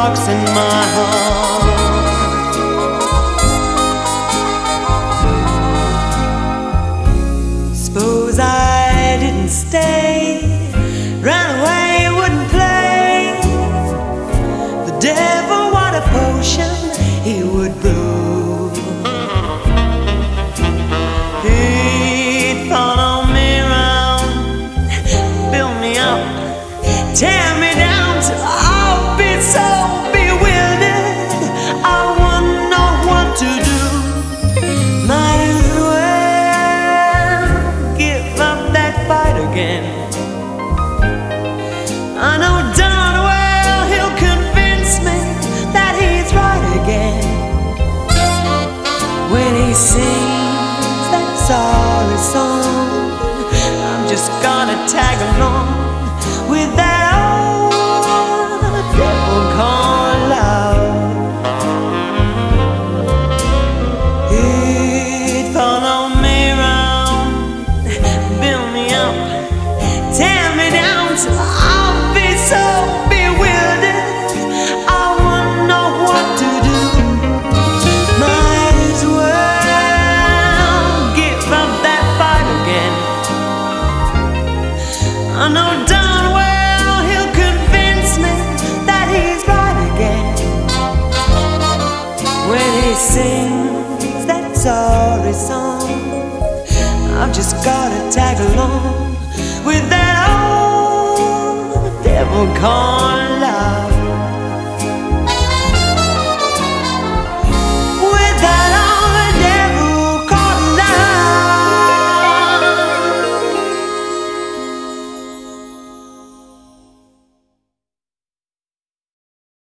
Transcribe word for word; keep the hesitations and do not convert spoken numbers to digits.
rocks in my heart. Suppose I didn't stay, ran away, wouldn't play. The devil, what a potion he would brew. He'd follow me around, build me up, tear me down till I'll be so bewildered I wouldn't know what to do. Might as well give up that fight again. I know darn well he'll convince me that he's right again when he sings that sorry song. I'm just gonna tag along with that old devil called love. He'd follow me around, build me up, tear me down till I'll be so bewildered I wouldn't know what to do. Might as well give up that fight again. I know darn well he'll convince me that he's right again when he sings that sorry song. I've just gotta tag along with that old devil called